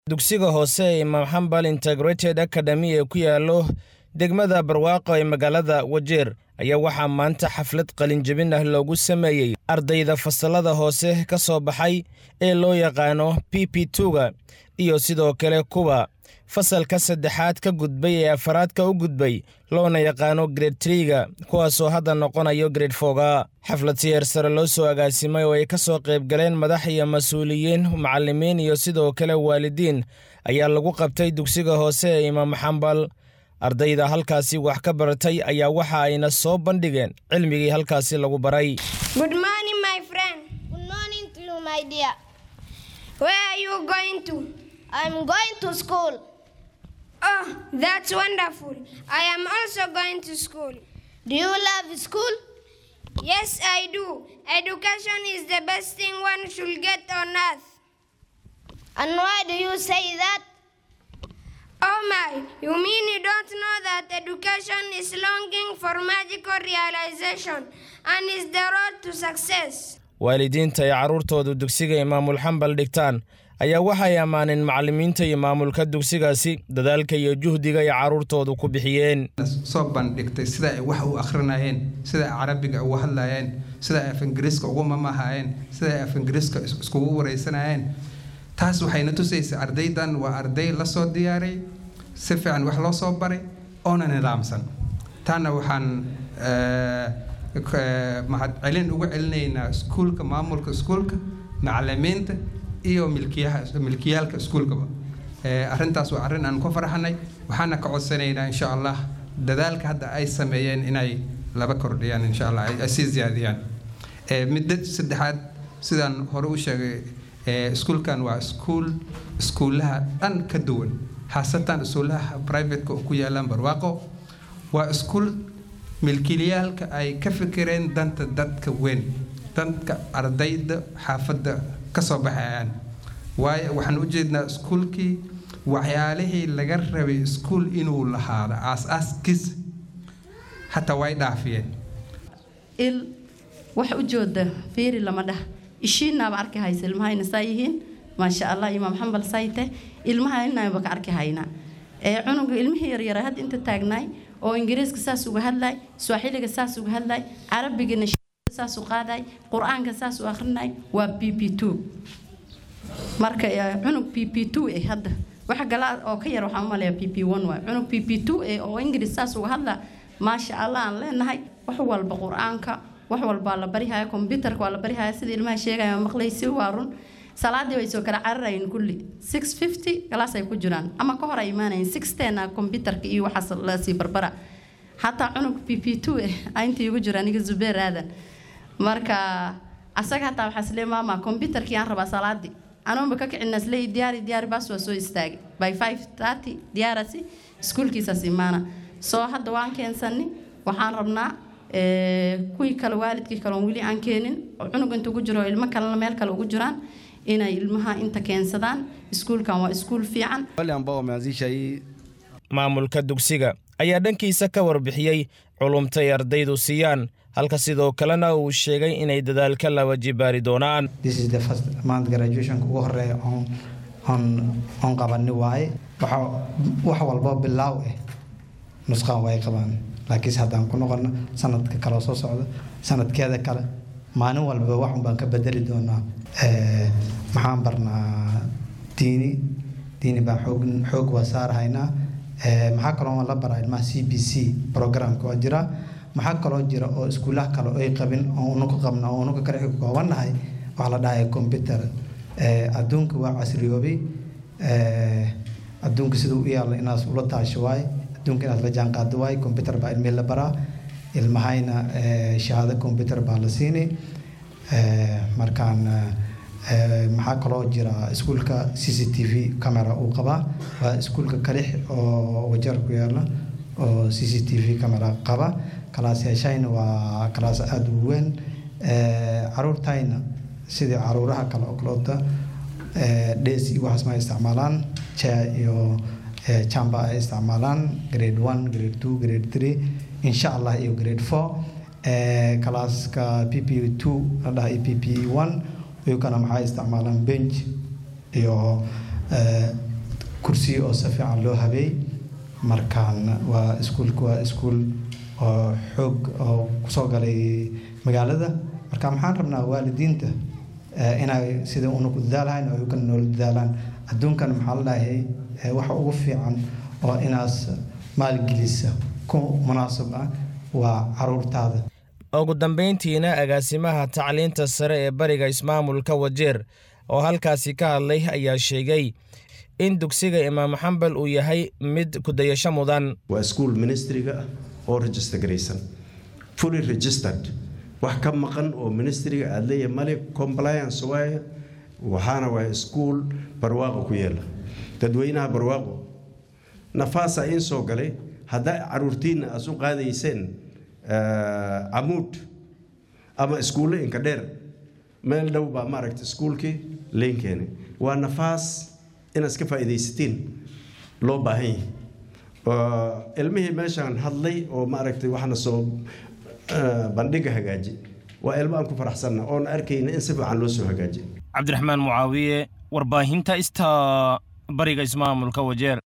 dugsiga hoose ee Imam Hambal Integrated Academy ee ku yaalo degmada Barwaaqo ee magaalada Wajeer ayaa waxaa maanta xaflad qalin jabin ah loogu sameeyay ardayda fasalada hoose ka soo baxay ee loo yaqaano PP2ga iyo sidoo kale kuwa fasalka saddexaad ka gudbay ee afraad ka u gudbay loona yaqaano grade 3ga kuwaasoo hadda noqonayo grade 4ga xaflad siyaar sare loo soo agaasimay oo ay ka soo qayb galeen madax iyo mas'uuliyiin macallimiin iyo sidoo kale waalidiin ayaa lagu qabtay dugsiga hoose ee Imam Hambal ardayda halkaasi wax ka baratay ayaa waxa ayna soo bandhigeen cilmigii halkaasi lagu baray. Good morning my friend. Good morning to you my dear. Where are you going to? I'm going to school. Oh, that's wonderful. I am also going to school. Do you love school? Yes, I do. Education is the best thing one should get on earth. And why do you say that? Oh my, you mean you don't know that education is longing for magical realization and is the road to success? waalidiinta ay caruurtoodu dugsiga Imaamul Hambal dhigtaan ayaa waxay ammaaneen macallimiinta iyo maamulka dugsigaasi dadaalka iyo juhdiga ay caruurtoodu ku bixiyeen. soo bandhigtay sida ay wax u akhrinayeen, sida ay Carabiga ugu hadlayeen, sida ay Ingiriiska ugu mamahayeen, sida ay Ingiriiska isku wareysanayeen. taas waxayna tusaysaa ardaydan waa arday la soo diyaaray si fiican wax loo soo baray oo nidaamsan. taana waxaan mahad celin ugu celinaynaa iskuulka maamulka iskuulka macallimiinta iyo milkiyaalka iskuulkaba. arrintaas waa arrin aan ku faraxnay waxaana ka codsanaynaa insha Allah dadaalka hadda ay sameeyeen inay laba kordhiyaan insha Allah ay sii ziyaadiyaan. midda saddexaad sidaan hore u sheegay iskuulkan waa iskuulaha dhan ka duwan haasatan iskuulaha private ku yaalan Barwaaqo waa iskuul milkiyaalka ay ka fikireen danta dadka weyn dadka ardayda xaafadda ka soo baxayaan waayo waxaan u jeednaa iskuulkii waxyaalihii laga rabay iskuul inuu lahaado aasaaskiis hatta way dhaafiyeen wax u jooda fiiri lama dhah ishiinaaba arki haysa ilmahayna saayihiin maasha Allah Imam Hambal sayte ilmahayna ba ka arki hayna cunuga ilmihii yar had inta taagnay oo Ingiriiska saas uga hadlay Swahiliga saas uga hadlay Carabigana saas u qaaday Quraanka saas u akhrinay waa PP2 marka cunug PP2 hadda waxa gala oo ka yar waxaan maleeyaa PP1 waa cunug PP2 oo Ingiriis saas uga hadla maasha Allah aan leenahay wax walba Quraanka wax walba la barihay computerka waa la barihay sida ilmaha sheegay maqlaysi waarun salaadii way soo kala cararayeen kulli 650 class ay ku jiraan ama ka hor ay imaanayeen 610 computerka iyo waxa la sii barbara hatta cunug PP2 ayntii ugu jiraan iga Zubeer aadan marka asaga hatta waxa islee maama computerkii aan rabaa salaadii anoo ka kicin naslay diyaari baas waa soo istaagay by 5:30 diyaarasi iskuulkiisa simaana soo hadda waan keensanni waxaan rabnaa kuwii kale waalidkii kale wali aan keenin cunug inta ugu jiro ilmo kale meel kale ugu jiraan inay ilmaha inta keensadaan iskuulkan waa iskuul fiican. maamulka dugsiga ayaa dhankiisa ka warbixiyay culumta ardaydu siiyaan halka sidoo kalena uu sheegay inay dadaalka la wajibaari doonaan. This is the first month graduation ugu horeeya on qabanni waaye wax walba bilaaw nusqaan way qabaan laakiin haddaan ku noqono sanadka kale soo socdo sanadkeeda kale maalin walba wax baan ka bedeli doonaa. maxaan barnaa diini baa xoog wasaarhaynaa maxaa kaloo la baraa ilmaha CBC programka waa jira maxaa kaloo jira oo iskuulaha kale ay qabin oo unu ka qabna oo unu ka kale goobanahay wax la dhahay computer adduunka waa casriyoobay adduunka sidoo u yaala inaas ula taasho waay adduunka inaas la jaan qaado waay computer baa ilmaha la baraa ilmahayna shahaado computer baa la siinay markaan maxaa kaloo jira iskuulka CCTV camera uu qabaa waa iskuulka kale oo Wajeer ku yaala oo CCTV camera qaba kalaas yeeshayna waa kalaas aad u weyn caruurtayna sida caruuraha kale oo kalooda deesi waxas ma isticmaalaan iyo chamba ay isticmaalaan grade 1 grade 2 grade 3 insha Allah iyo grade 4 kalaaska PP2 la PP1 ويكون معاي استعمالا بنج iyo kursi oo si fiican loo habeey markaan waa iskuul oo xoog oo kusoo galay magaalada marka maxaan rabnaa waalidiinta inay sida uu ku dadaalaan oo kan nool dadaalaan adduunkan maxaa la dhahay waxa ugu fiican oo inaas maalgelisa ku munaasab ah waa caruurtaada ugu dambeyntiina agaasimaha tacliinta sare ee bariga ismaamulka Wajeer oo halkaasi ka hadlay ayaa sheegay in dugsiga Imaam Xambal uu yahay mid ku dayasho mudan waa school ministry-ga oo register gareysan fully registered wax ka maqan oo ministry-ga aad leeyahay mali compliance waaye waxaana waa school barwaaqo ku yeela dadweynaha barwaaqo nafaasa in soo galay hadda caruurtiina asu qaadayseen amuud ama iskuulle inka dheer meel dhow baa maaragtay iskuulkii leenkeena waa nafaas in iska faa'iidaysatiin loo baahan yahay ilmihii meeshaan hadlay oo maaragtay waxna soo bandhiga hagaaji waa ilmo aan ku faraxsanna oon arkayna in si fiican loo soo hagaaji Cabdiraxmaan Mucaawiye warbaahinta bariga ismaamulka Wajeer